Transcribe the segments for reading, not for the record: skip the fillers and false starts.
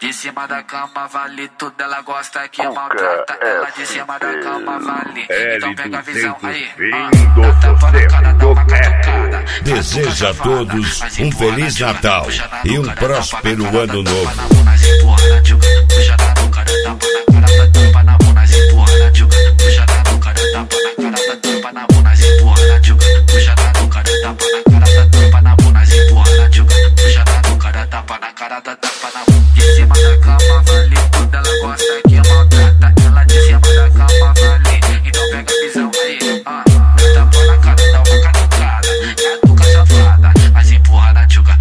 De cima da cama vale tudo, ela gosta que maltrata. Ela de cima da cama vale. Então pega a visão aí. Dá tapa na cara, dá uma catucada. Desejo a todos um Feliz Natal e um próspero Ano Novo. Puxa na nuca, dá tapa na cara, dá tapa na mão, nas empurra na juga. Puxa na nuca, dá tapa na cara, dá tapa na mão, nas empurra na juga. Puxa na nuca, dá tapa na cara, dá tapa na mão, nas empurra na juga. Puxa na nuca, dá tapa na cara, dá tapa na mão. De cima da cama vale tudo, ela gosta que maltrata. Ela de cima da cama vale, então pega a visão aí. Dá tapa na cara, dá uma catucada. Catuca safada, mas empurra na juga.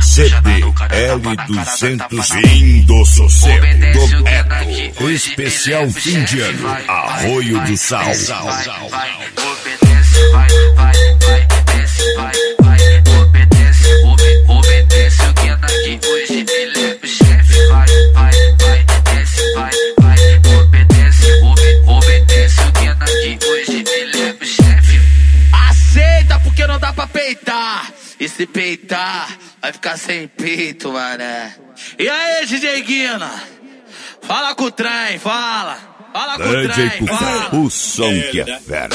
CDL200 Fim do Sossego do Eto. Especial fim de ano, Arroio do Sal. Obedece, vai, desce, vai, obedece, obedece o que anda aqui hoje, ele é o chefe, vai, desce, vai, obedece, obedece o que anda aqui hoje, ele é o chefe. Aceita porque não dá pra peitar, e se peitar, vai ficar sem peito, mané. E aí, DJ Guina? Fala com o trem, fala com o trem, fala. O som que é fera.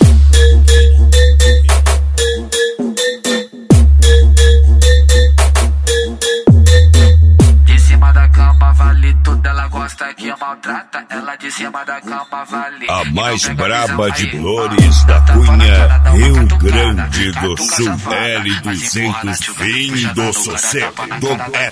De cima da cama vale tudo, ela gosta que maltrata. Ela de cima da cama vale. A mais braba de Flores da Cunha, Rio Grande do Sul. L200 Fim do Sossego do Eto.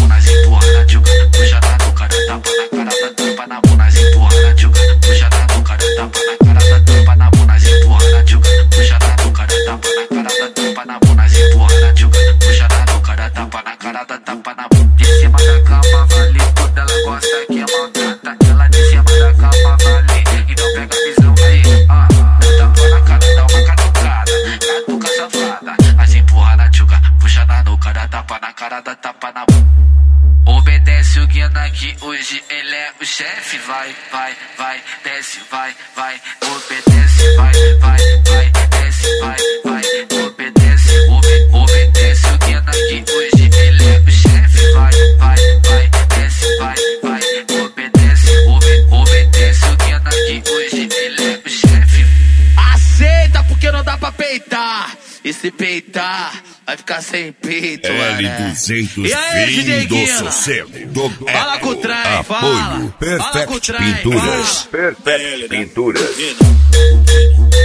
Puxa na nuca, dá tapa na cara, dá tapa na mão, nas empurra na juga. Puxa na nuca, dá tapa na cara, dá tapa na mão, nas empurra na juga. Puxa na nuca, dá tapa na cara, dá tapa na mão, nas empurra na juga. Puxa na nuca, dá tapa na cara, dá tapa na mão. De cima da cama vale tudo, ela gosta que maltrata. Ela de cima da cama vale, então pega a visão aí. Dá tapa na cara, dá uma catucada. Catuca safada, mas empurra na juga. Puxa na nuca, dá tapa na cara, dá tapa na mão. Obedece o Guina que hoje ele é o chefe. Vai, desce, vai, obedece, vai, desce, vai, obedece, obedece o Guina que hoje ele é o chefe. Vai, desce, vai, obedece, obedece o Guina que hoje ele é o chefe. Aceita porque não dá pra peitar, e se peitar, vai ficar sem peito, L200 Fim do Sossego do Eto. Fala com o trem, Apoio Perfect Pinturas. Perfect Pinturas.